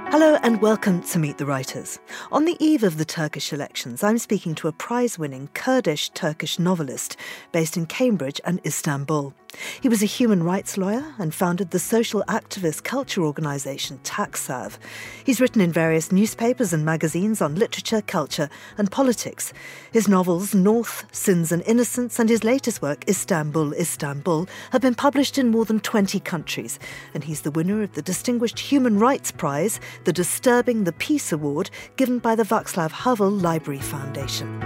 Hello and welcome to Meet the Writers. On the eve of the Turkish elections, I'm speaking to a prize-winning Kurdish-Turkish novelist based in Cambridge and Istanbul. He was a human rights lawyer and founded the social activist culture organisation Taksav. He's written in various newspapers and magazines on literature, culture and politics. His novels North, Sins and Innocence and his latest work Istanbul, Istanbul have been published in more than 20 countries. And he's the winner of the Distinguished Human Rights Prize, the Disturbing the Peace Award, given by the Václav Havel Library Foundation.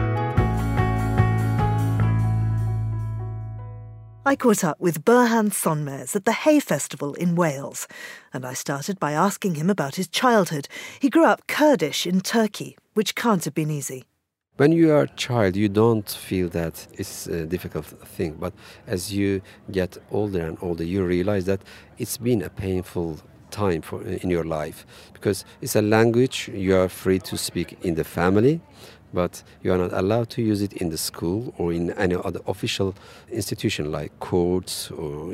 I caught up with Burhan Sonmez at the Hay Festival in Wales, and I started by asking him about his childhood. He grew up Kurdish in Turkey, which can't have been easy. When you are a child, you don't feel that it's a difficult thing, but as you get older and older, you realize that it's been a painful time in your life, because it's a language you are free to speak in the family, but you are not allowed to use it in the school or in any other official institution like courts or,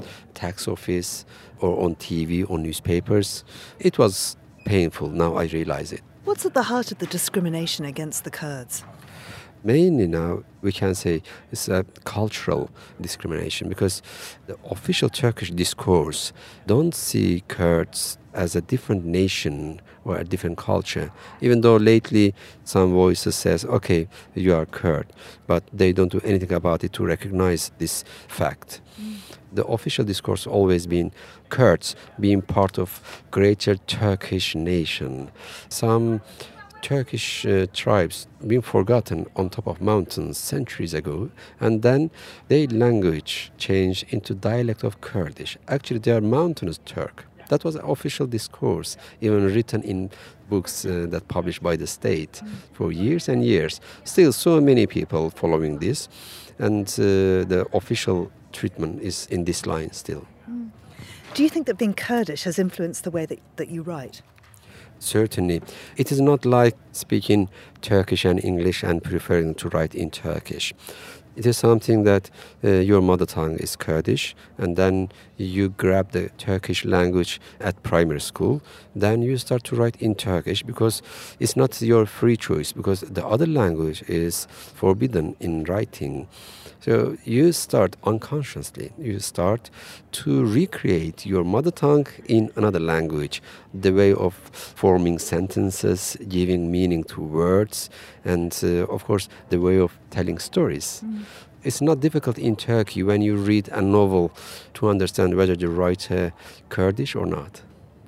tax office or on TV or newspapers. It was painful. Now I realize it. What's at the heart of the discrimination against the Kurds? Mainly now we can say it's a cultural discrimination, because the official Turkish discourse don't see Kurds as a different nation or a different culture, even though lately some voices says, okay, you are Kurd, but they don't do anything about it to recognize this fact. The official discourse always been Kurds being part of greater Turkish nation. Some Turkish tribes been forgotten on top of mountains centuries ago, and then their language changed into dialect of Kurdish. Actually, they are mountainous Turk. That was official discourse, even written in books that published by the state for years and years. Still, so many people following this, and the official treatment is in this line still. Do you think that being Kurdish has influenced the way that you write? Certainly. It is not like speaking Turkish and English and preferring to write in Turkish. It is something that your mother tongue is Kurdish, and then you grab the Turkish language at primary school. Then you start to write in Turkish, because it's not your free choice, because the other language is forbidden in writing. So you start unconsciously, you start to recreate your mother tongue in another language, the way of forming sentences, giving meaning to words, and of course the way of telling stories. It's not difficult in Turkey when you read a novel to understand whether the writer Kurdish or not.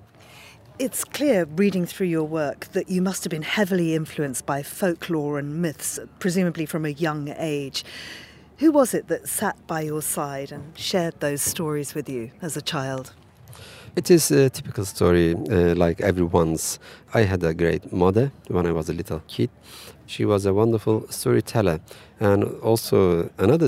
It's clear, reading through your work, that you must have been heavily influenced by folklore and myths, presumably from a young age. Who was it that sat by your side and shared those stories with you as a child? It is a typical story, like everyone's. I had a great mother when I was a little kid. She was a wonderful storyteller. And also another,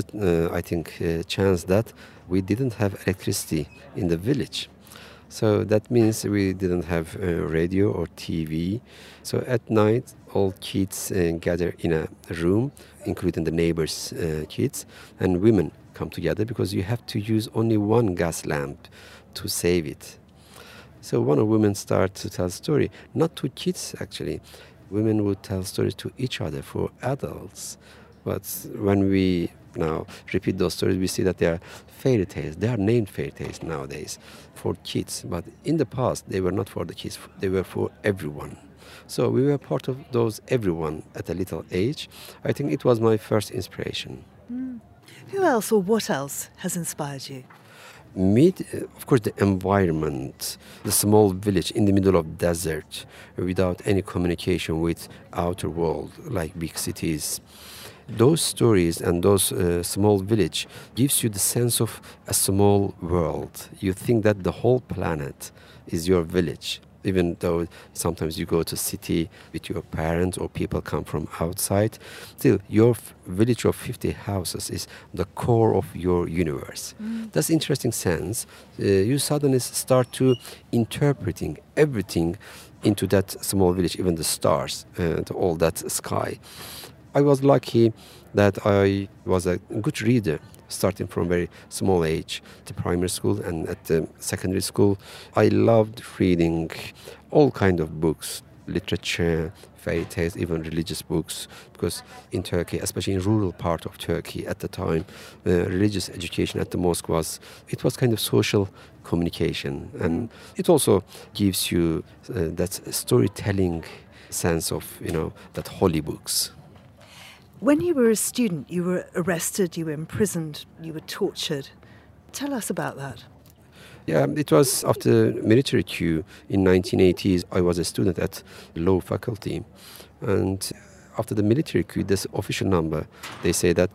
chance that we didn't have electricity in the village. So that means we didn't have radio or TV. So at night, all kids gather in a room, including the neighbors' kids, and women come together, because you have to use only one gas lamp to save it. So one of women started to tell a story, not to kids actually. Women would tell stories to each other, for adults. But when we now repeat those stories, we see that they are fairy tales. They are named fairy tales nowadays for kids. But in the past, they were not for the kids. They were for everyone. So we were part of those everyone at a little age. I think it was my first inspiration. Who else or what else has inspired you? Of course, the environment, the small village in the middle of desert without any communication with outer world like big cities. Those stories and those small village gives you the sense of a small world. You think that the whole planet is your village, even though sometimes you go to city with your parents or people come from outside. Still, your village of 50 houses is the core of your universe. That's interesting sense. You suddenly start to interpreting everything into that small village, even the stars, to all that sky. I was lucky that I was a good reader starting from very small age, to primary school and at the secondary school. I loved reading all kind of books, literature, fairy tales, even religious books, because in Turkey, especially in rural part of Turkey at the time, religious education at the mosque was kind of social communication, and it also gives you that storytelling sense of that holy books. When you were a student, you were arrested, you were imprisoned, you were tortured. Tell us about that. Yeah, it was after military coup in 1980s. I was a student at law faculty, and after the military coup, this official number, they say that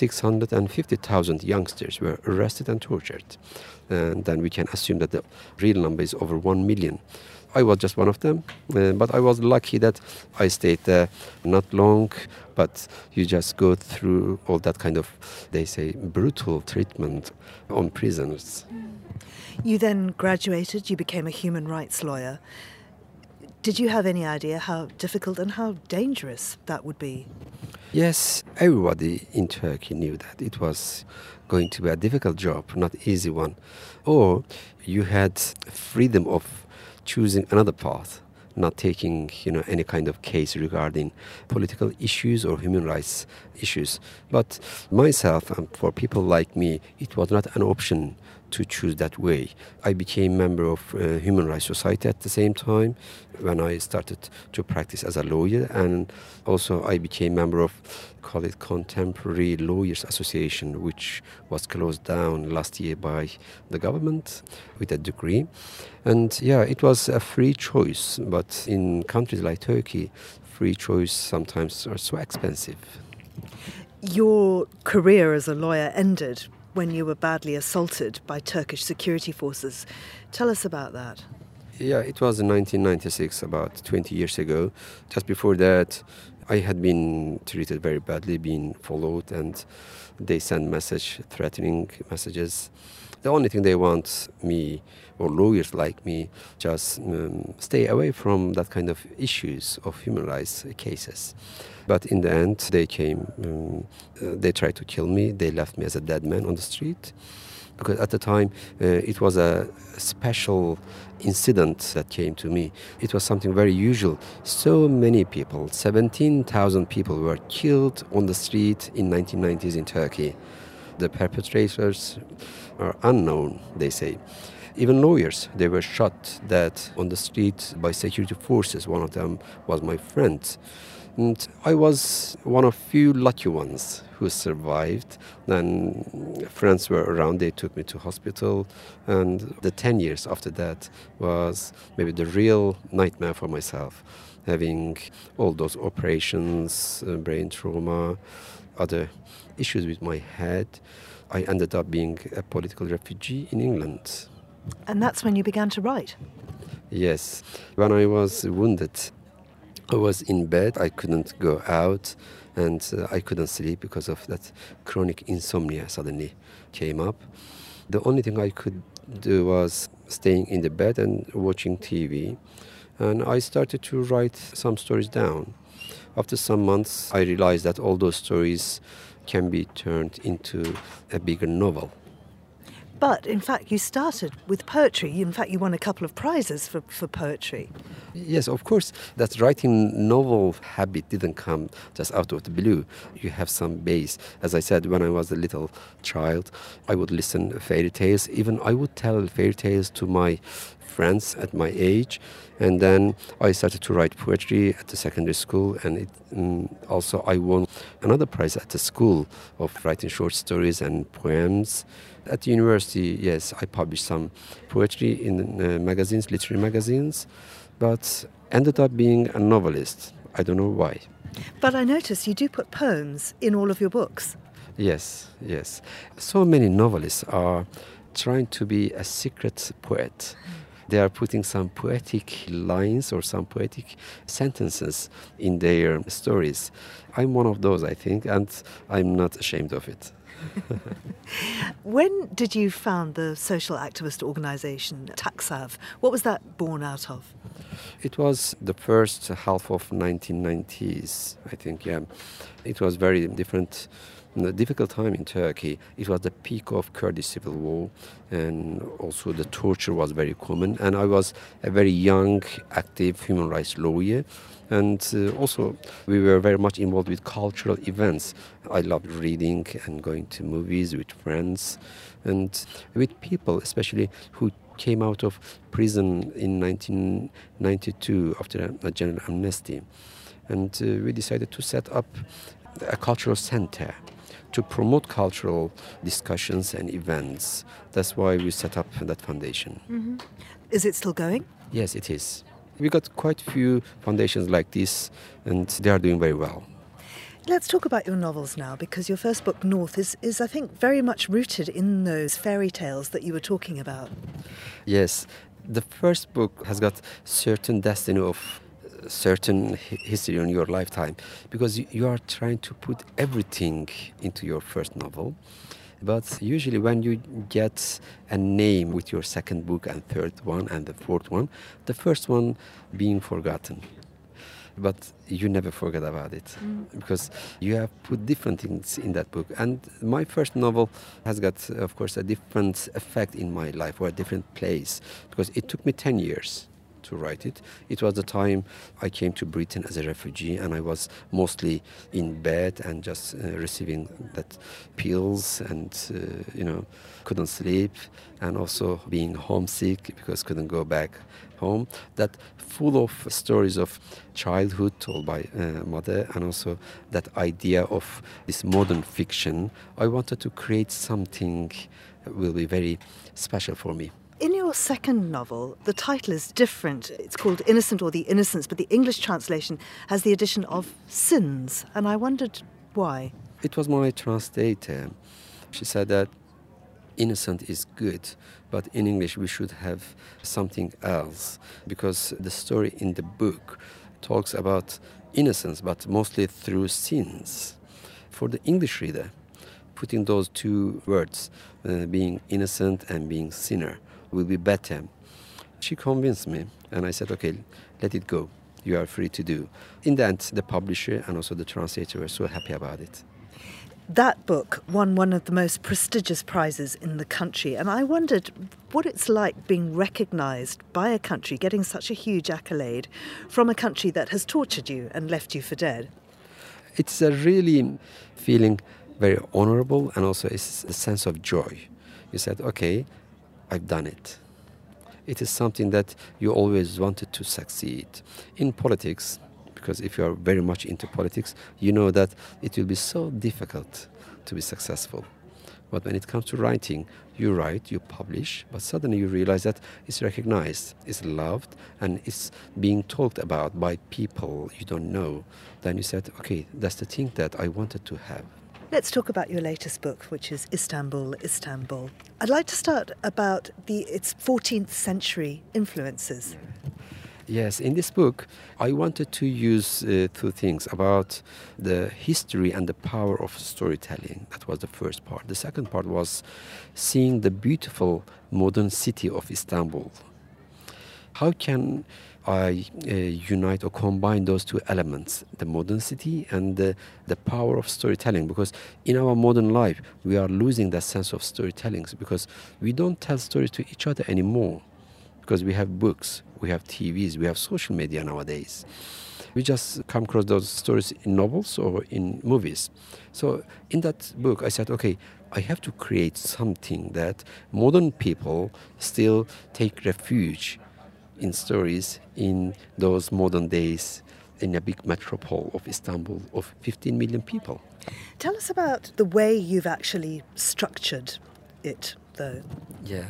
650,000 youngsters were arrested and tortured. And then we can assume that the real number is over 1 million. I was just one of them, but I was lucky that I stayed there not long, but you just go through all that kind of, they say, brutal treatment on prisoners. You then graduated, you became a human rights lawyer. Did you have any idea how difficult and how dangerous that would be? Yes, everybody in Turkey knew that it was going to be a difficult job, not easy one. Or you had freedom of choosing another path, not taking any kind of case regarding political issues or human rights issues. But myself and for people like me, it was not an option to choose that way. I became member of Human Rights Society at the same time when I started to practice as a lawyer, and also I became member of, call it, Contemporary Lawyers Association, which was closed down last year by the government with a decree. And yeah, it was a free choice, but in countries like Turkey, free choice sometimes are so expensive. Your career as a lawyer ended when you were badly assaulted by Turkish security forces. Tell us about that. Yeah, it was in 1996, about 20 years ago. Just before that, I had been treated very badly, being followed, and they sent threatening messages. The only thing they want me, or lawyers like me, just stay away from that kind of issues of human rights cases. But in the end, they came, they tried to kill me. They left me as a dead man on the street. Because at the time, it was a special incident that came to me. It was something very usual. So many people, 17,000 people were killed on the street in 1990s in Turkey. The perpetrators are unknown, they say. Even lawyers, they were shot dead on the street by security forces. One of them was my friend. And I was one of few lucky ones who survived. Then friends were around, they took me to hospital. And the 10 years after that was maybe the real nightmare for myself. Having all those operations, brain trauma, other issues with my head. I ended up being a political refugee in England. And that's when you began to write? Yes. When I was wounded, I was in bed, I couldn't go out, and I couldn't sleep because of that chronic insomnia suddenly came up. The only thing I could do was staying in the bed and watching TV, and I started to write some stories down. After some months, I realized that all those stories can be turned into a bigger novel. But, in fact, you started with poetry. In fact, you won a couple of prizes for poetry. Yes, of course. That writing novel habit didn't come just out of the blue. You have some base. As I said, when I was a little child, I would listen to fairy tales. Even I would tell fairy tales to my friends at my age. And then I started to write poetry at the secondary school, and also I won another prize at the school of writing short stories and poems. At the university, yes, I published some poetry in magazines, literary magazines, but ended up being a novelist. I don't know why. But I noticed you do put poems in all of your books. Yes. So many novelists are trying to be a secret poet. They are putting some poetic lines or some poetic sentences in their stories. I'm one of those, I think, and I'm not ashamed of it. When did you found the social activist organisation Taksav? What was that born out of? It was the first half of 1990s, I think, yeah. It was very different, a difficult time in Turkey. It was the peak of Kurdish civil war, and also the torture was very common. And I was a very young, active human rights lawyer. And also, we were very much involved with cultural events. I loved reading and going to movies with friends and with people, especially who came out of prison in 1992 after a general amnesty. And we decided to set up a cultural center to promote cultural discussions and events. That's why we set up that foundation. Mm-hmm. Is it still going? Yes, it is. We got quite a few foundations like this, and they are doing very well. Let's talk about your novels now, because your first book, North, is I think, very much rooted in those fairy tales that you were talking about. Yes, the first book has got certain destiny of certain history in your lifetime, because you are trying to put everything into your first novel. But usually when you get a name with your second book and third one and the fourth one, the first one being forgotten. But you never forget about it because you have put different things in that book. And my first novel has got, of course, a different effect in my life or a different place because it took me 10 years to write it. It was the time I came to Britain as a refugee, and I was mostly in bed and just receiving that pills and couldn't sleep, and also being homesick because couldn't go back home. That full of stories of childhood told by mother, and also that idea of this modern fiction. I wanted to create something that will be very special for me. In your second novel, the title is different. It's called Innocent or The Innocents, but the English translation has the addition of sins, and I wondered why. It was my translator. She said that innocent is good, but in English we should have something else, because the story in the book talks about innocence, but mostly through sins. For the English reader, putting those two words, being innocent and being sinner, will be better. She convinced me, and I said, okay, let it go. You are free to do. In the end, the publisher and also the translator were so happy about it. That book won one of the most prestigious prizes in the country, and I wondered what it's like being recognised by a country, getting such a huge accolade from a country that has tortured you and left you for dead. It's a really feeling very honourable, and also it's a sense of joy. You said, okay, I've done it. It is something that you always wanted to succeed. In politics, because if you are very much into politics, you know that it will be so difficult to be successful. But when it comes to writing, you write, you publish, but suddenly you realize that it's recognized, it's loved, and it's being talked about by people you don't know. Then you said, okay, that's the thing that I wanted to have. Let's talk about your latest book, which is Istanbul, Istanbul. I'd like to start about its 14th century influences. Yes, in this book, I wanted to use two things about the history and the power of storytelling. That was the first part. The second part was seeing the beautiful modern city of Istanbul. How can I unite or combine those two elements, the modern city and the power of storytelling? Because in our modern life, we are losing that sense of storytelling because we don't tell stories to each other anymore, because we have books, we have TVs, we have social media nowadays. We just come across those stories in novels or in movies. So in that book, I said, okay, I have to create something that modern people still take refuge in stories in those modern days in a big metropole of Istanbul of 15 million people. Tell us about the way you've actually structured it, though. Yeah.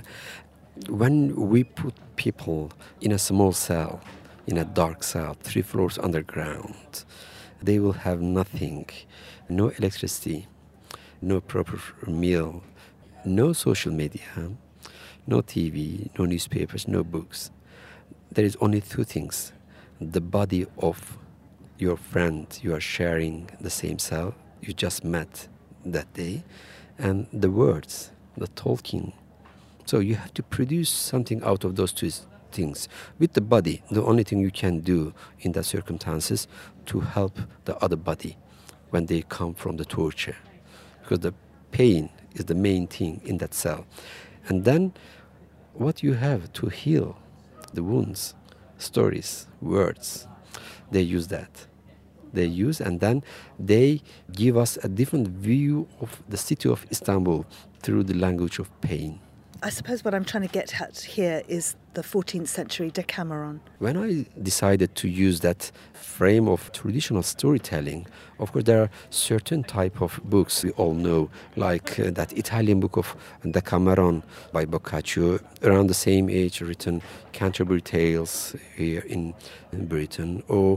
When we put people in a small cell, in a dark cell, 3 floors underground, they will have nothing, no electricity, no proper meal, no social media, no TV, no newspapers, no books. There is only 2 things: the body of your friend you are sharing the same cell, you just met that day, and the words, the talking. So you have to produce something out of those two things. With the body, the only thing you can do in that circumstances to help the other body when they come from the torture, because the pain is the main thing in that cell. And then what you have to heal the wounds, stories, words, they use that. They use, and then they give us a different view of the city of Istanbul through the language of pain. I suppose what I'm trying to get at here is the 14th century Decameron. When I decided to use that frame of traditional storytelling, of course there are certain type of books we all know, like that Italian book of Decameron by Boccaccio, around the same age written Canterbury Tales here in Britain, or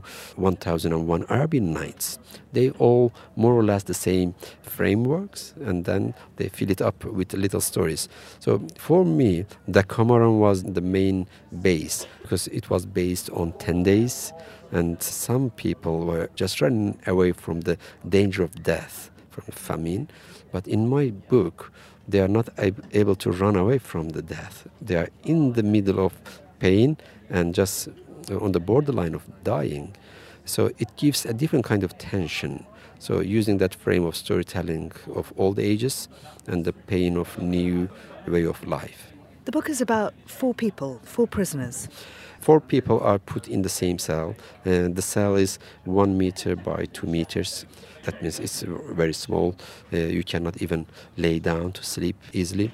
1001 Arabian Nights. They all more or less the same frameworks, and then they fill it up with little stories. So for me, Decameron was the main base, because it was based on 10 days, and some people were just running away from the danger of death, from famine. But in my book, they are not able to run away from the death. They are in the middle of pain and just on the borderline of dying. So it gives a different kind of tension. So using that frame of storytelling of old ages and the pain of new way of life. The book is about 4 people, 4 prisoners. 4 people are put in the same cell, and the cell is 1 meter by 2 meters. That means it's very small. You cannot even lay down to sleep easily.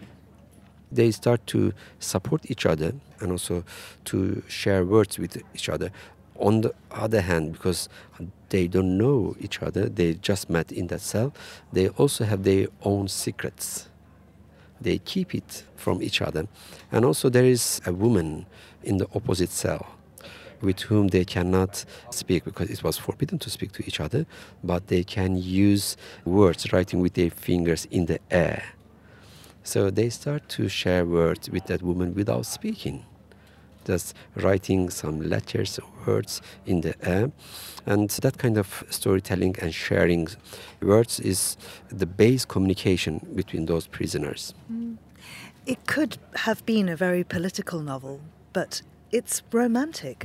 They start to support each other and also to share words with each other. On the other hand, because they don't know each other, they just met in that cell, they also have their own secrets. They keep it from each other. And also there is a woman in the opposite cell with whom they cannot speak because it was forbidden to speak to each other, but they can use words, writing with their fingers in the air. So they start to share words with that woman without speaking, just writing some letters or words in the air. And that kind of storytelling and sharing words is the base communication between those prisoners. It could have been a very political novel, but it's romantic.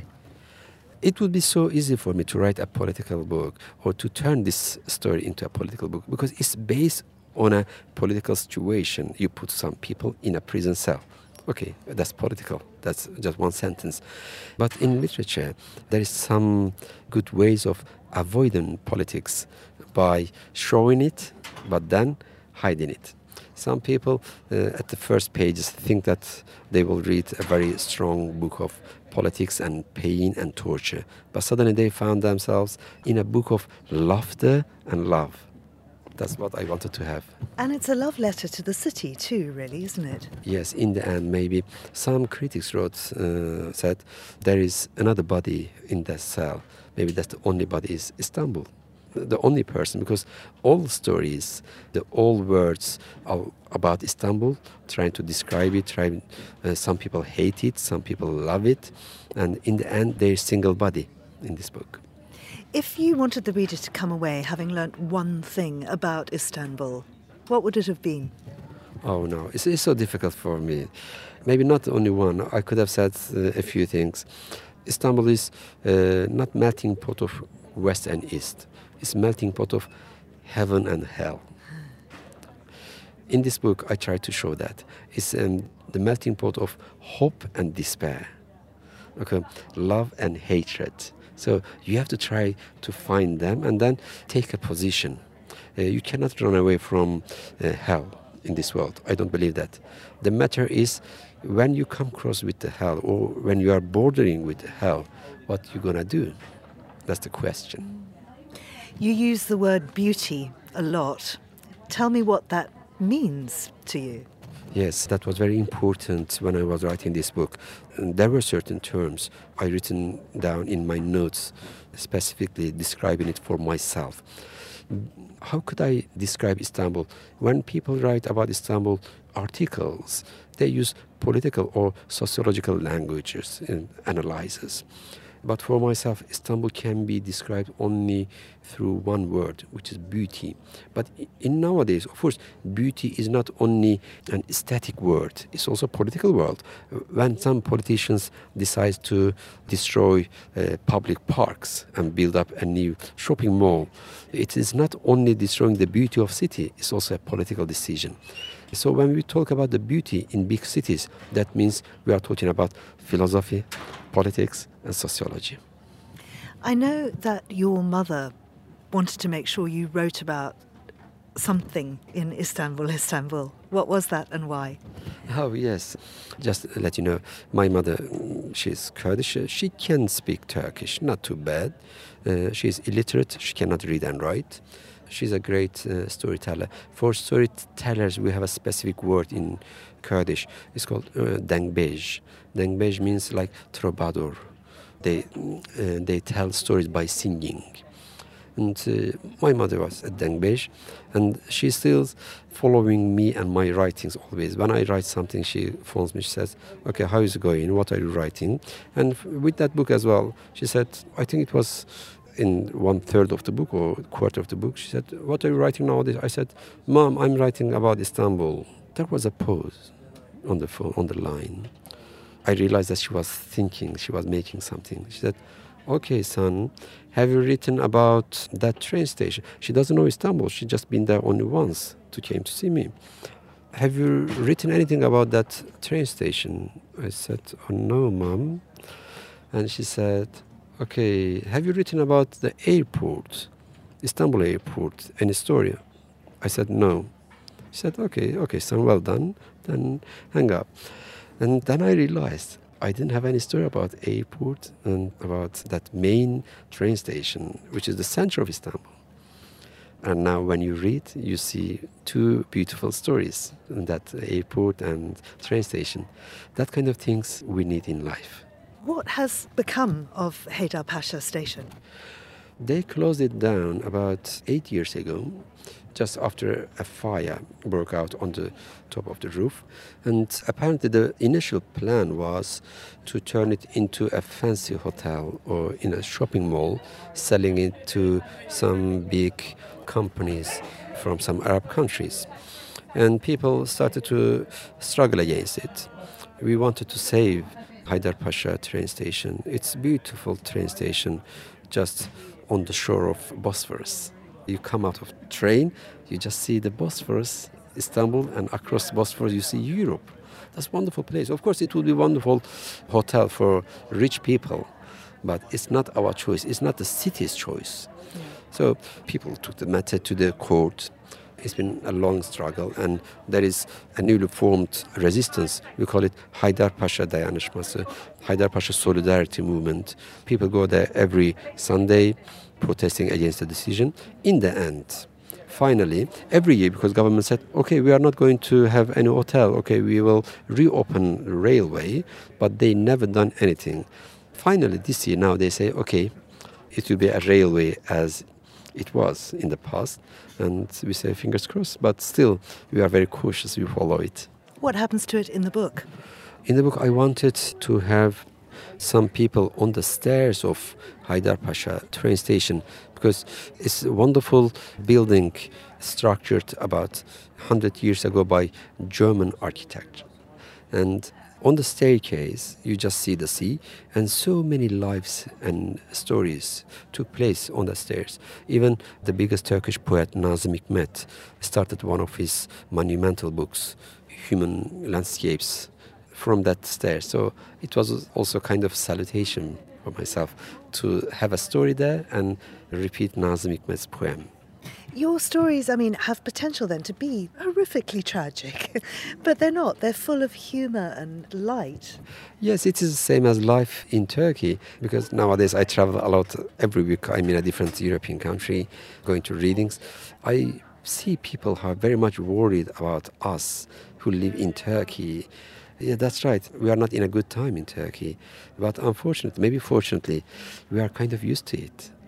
It would be so easy for me to write a political book or to turn this story into a political book because it's based on a political situation. You put some people in a prison cell. Okay, that's political. That's just one sentence. But in literature, there is some good ways of avoiding politics by showing it, but then hiding it. Some people at the first pages think that they will read a very strong book of politics and pain and torture. But suddenly they found themselves in a book of laughter and love. That's what I wanted to have. And it's a love letter to the city too, really, isn't it? Yes, in the end, maybe some critics wrote, said, there is another body in that cell. Maybe that's the only body is Istanbul. The only person, because all stories, all words are about Istanbul, trying to describe it, some people hate it, some people love it, and in the end, there's single body in this book. If you wanted the reader to come away having learnt one thing about Istanbul, what would it have been? Oh no, it's so difficult for me. Maybe not only one. I could have said a few things. Istanbul is not melting pot of West and East. It's melting pot of heaven and hell. In this book, I try to show that. It's the melting pot of hope and despair. Okay, love and hatred. So you have to try to find them and then take a position. You cannot run away from hell in this world. I don't believe that. The matter is when you come across with the hell or when you are bordering with the hell, what you're going to do? That's the question. You use the word beauty a lot. Tell me what that means to you. Yes, that was very important when I was writing this book. And there were certain terms I written down in my notes, specifically describing it for myself. How could I describe Istanbul? When people write about Istanbul articles, they use political or sociological languages and analyses. But for myself, Istanbul can be described only through one word, which is beauty. But in nowadays, of course, beauty is not only an aesthetic word, it's also a political word. When some politicians decide to destroy public parks and build up a new shopping mall, it is not only destroying the beauty of city, it's also a political decision. So when we talk about the beauty in big cities, that means we are talking about philosophy, politics, and sociology. I know that your mother wanted to make sure you wrote about something in Istanbul. What was that and why? Oh, yes. Just to let you know, my mother, she's Kurdish. She can speak Turkish, not too bad. She's illiterate. She cannot read and write. She's a great storyteller. For storytellers, we have a specific word in Kurdish. It's called dengbej. Dengbej means like troubadour. They tell stories by singing. And my mother was a dengbej, and she's still following me and my writings always. When I write something, she phones me, she says, okay, how is it going? What are you writing? And with that book as well, she said, I think it was in 1/3 of the book or quarter of the book, she said, what are you writing nowadays? I said, Mom, I'm writing about Istanbul. There was a pause on the phone, on the line. I realized that she was thinking, she was making something. She said, okay, son, have you written about that train station? She doesn't know Istanbul. She's just been there only once came to see me. Have you written anything about that train station? I said, oh, no, Mom. And she said, okay, have you written about the airport, Istanbul airport, any story? I said, no. She said, okay, son, well done. Then hang up. And then I realized I didn't have any story about airport and about that main train station, which is the center of Istanbul. And now when you read, you see two beautiful stories, that airport and train station. That kind of things we need in life. What has become of Haydar Pasha Station? They closed it down about 8 years ago, just after a fire broke out on the top of the roof. And apparently the initial plan was to turn it into a fancy hotel or in a shopping mall, selling it to some big companies from some Arab countries. And people started to struggle against it. We wanted to save Haydar Pasha train station. It's a beautiful train station just on the shore of Bosphorus. You come out of train, you just see the Bosphorus, Istanbul, and across Bosphorus you see Europe. That's a wonderful place. Of course, it would be a wonderful hotel for rich people, but it's not our choice. It's not the city's choice. So people took the matter to the court. It's been a long struggle, and there is a newly formed resistance. We call it Haydar Pasha Dayanışması, Haydar Pasha Solidarity Movement. People go there every Sunday protesting against the decision. In the end, finally, every year, because government said, okay, we are not going to have any hotel, okay, we will reopen railway, but they never done anything. Finally, this year, now they say, okay, it will be a railway as it was in the past, and we say fingers crossed, but still we are very cautious, we follow it. What happens to it in the book? In the book I wanted to have some people on the stairs of Haydar Pasha train station, because it's a wonderful building structured about 100 years ago by German architect. And on the staircase, you just see the sea, and so many lives and stories took place on the stairs. Even the biggest Turkish poet, Nazım Hikmet, started one of his monumental books, Human Landscapes, from that stair. So it was also kind of salutation for myself to have a story there and repeat Nazım Hikmet's poem. Your stories, have potential then to be horrifically tragic, but they're not. They're full of humour and light. Yes, it is the same as life in Turkey, because nowadays I travel a lot. Every week I'm in a different European country, going to readings. I see people who are very much worried about us who live in Turkey. Yeah, that's right. We are not in a good time in Turkey. But unfortunately, maybe fortunately, we are kind of used to it.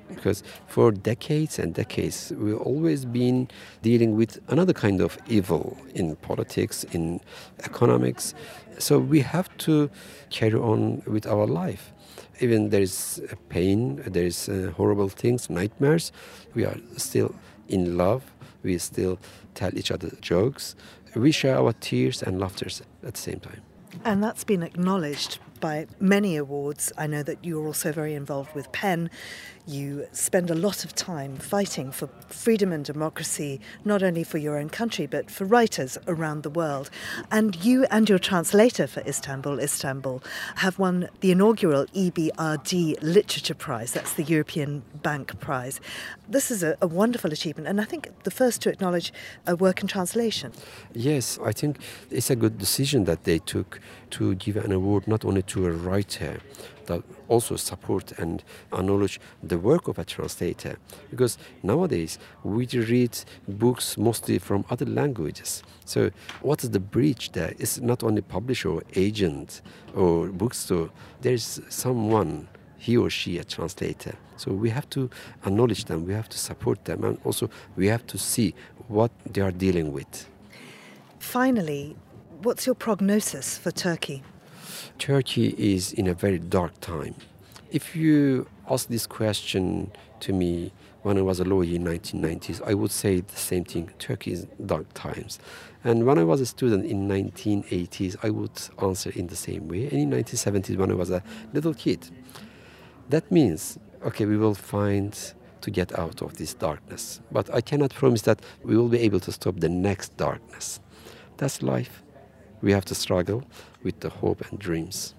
because for decades and decades we've always been dealing with another kind of evil in politics, in economics. So we have to carry on with our life. Even there is pain, there is horrible things, nightmares, we are still in love, we still tell each other jokes, we share our tears and laughters at the same time. And that's been acknowledged by many awards. I know that you're also very involved with PEN. You spend a lot of time fighting for freedom and democracy, not only for your own country, but for writers around the world. And you and your translator for Istanbul, Istanbul, have won the inaugural EBRD Literature Prize. That's the European Bank Prize. This is a wonderful achievement, and I think the first to acknowledge a work in translation. Yes, I think it's a good decision that they took to give an award not only to a writer, but also support and acknowledge the work of a translator. Because nowadays we read books mostly from other languages. So what is the bridge there? It's not only publisher or agent or bookstore. There's someone, he or she, a translator. So we have to acknowledge them, we have to support them, and also we have to see what they are dealing with. Finally, what's your prognosis for Turkey? Turkey is in a very dark time. If you ask this question to me when I was a lawyer in 1990s, I would say the same thing. Turkey is dark times. And when I was a student in 1980s, I would answer in the same way. And in 1970s, when I was a little kid, that means, okay, we will find to get out of this darkness. But I cannot promise that we will be able to stop the next darkness. That's life. We have to struggle with the hope and dreams.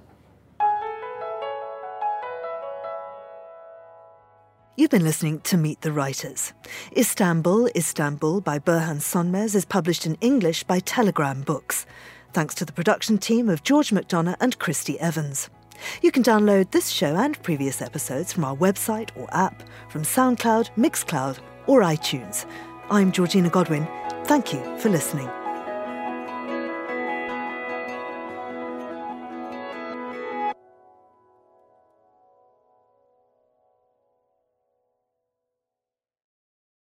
You've been listening to Meet the Writers. Istanbul, Istanbul by Burhan Sönmez is published in English by Telegram Books. Thanks to the production team of George McDonough and Christy Evans. You can download this show and previous episodes from our website or app, from SoundCloud, Mixcloud or iTunes. I'm Georgina Godwin. Thank you for listening.